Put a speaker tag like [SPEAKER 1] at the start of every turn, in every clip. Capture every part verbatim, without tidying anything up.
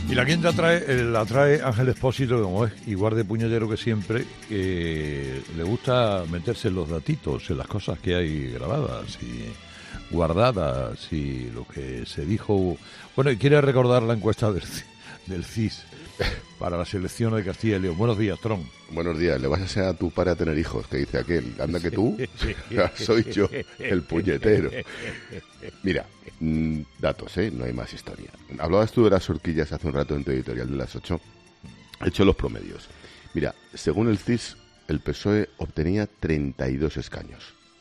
[SPEAKER 1] Y la quinta trae, eh, la trae Ángel Expósito, como es igual de puñetero que siempre, que le gusta meterse en los datitos, en las cosas que hay grabadas y guardadas y lo que se dijo. Bueno, y quiere recordar la encuesta del, del C I S para la selección de Castilla y León. Buenos días, Tron.
[SPEAKER 2] Buenos días. Le vas a enseñar a tu padre a tener hijos, que dice aquel. Anda que tú, soy yo, el puñetero. Mira, mmm, datos, ¿eh? No hay más historia. Hablabas tú de las horquillas hace un rato en tu editorial de las ocho. He hecho los promedios. Mira, según el C I S, el P S O E obtenía treinta y dos escaños.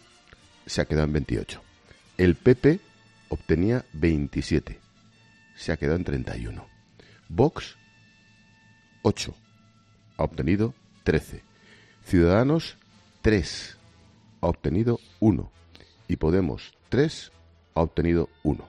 [SPEAKER 2] Se ha quedado en veintiocho. El P P obtenía veintisiete. Se ha quedado en treinta y uno. Vox, ocho. Ha obtenido trece. Ciudadanos, tres. Ha obtenido uno. Y Podemos, tres. Ha obtenido uno.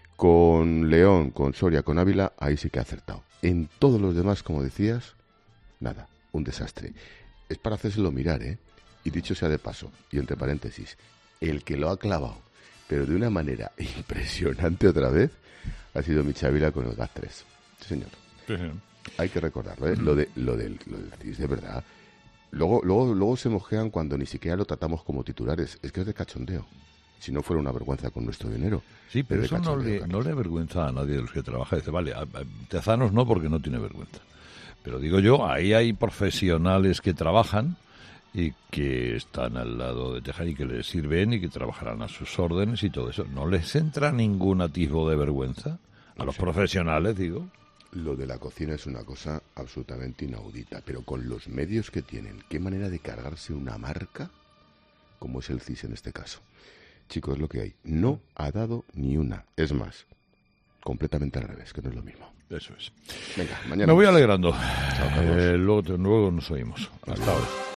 [SPEAKER 2] Con León, con Soria, con Ávila, ahí sí que ha acertado. En todos los demás, como decías, nada, un desastre. Es para hacérselo mirar, ¿eh? Y dicho sea de paso, y entre paréntesis, el que lo ha clavado, pero de una manera impresionante otra vez, ha sido Michi Ávila con el G A T tres. Sí, señor.
[SPEAKER 1] Sí, sí.
[SPEAKER 2] Hay que recordarlo, ¿eh? Lo, de, lo, del, lo del C I S, de verdad. Luego, luego, luego se mojean cuando ni siquiera lo tratamos como titulares. Es que es de cachondeo. Si no fuera una vergüenza con nuestro dinero.
[SPEAKER 1] Sí, pero eso no le, no le avergüenza a nadie de los que trabaja. Dice, vale, a, a Tezanos no, porque no tiene vergüenza. Pero digo yo, ahí hay profesionales que trabajan y que están al lado de Tejan y que les sirven y que trabajarán a sus órdenes y todo eso. ¿No les entra ningún atisbo de vergüenza? A los profesionales, digo.
[SPEAKER 2] Lo de la cocina es una cosa absolutamente inaudita, pero con los medios que tienen, qué manera de cargarse una marca como es el C I S en este caso. Chicos, es lo que hay. No ha dado ni una. Es más, completamente al revés, que no es lo mismo.
[SPEAKER 1] Eso es.
[SPEAKER 2] Venga, mañana.
[SPEAKER 1] Me voy alegrando.
[SPEAKER 2] Chao, Carlos.
[SPEAKER 1] Eh, luego, luego nos oímos. Hasta ahora.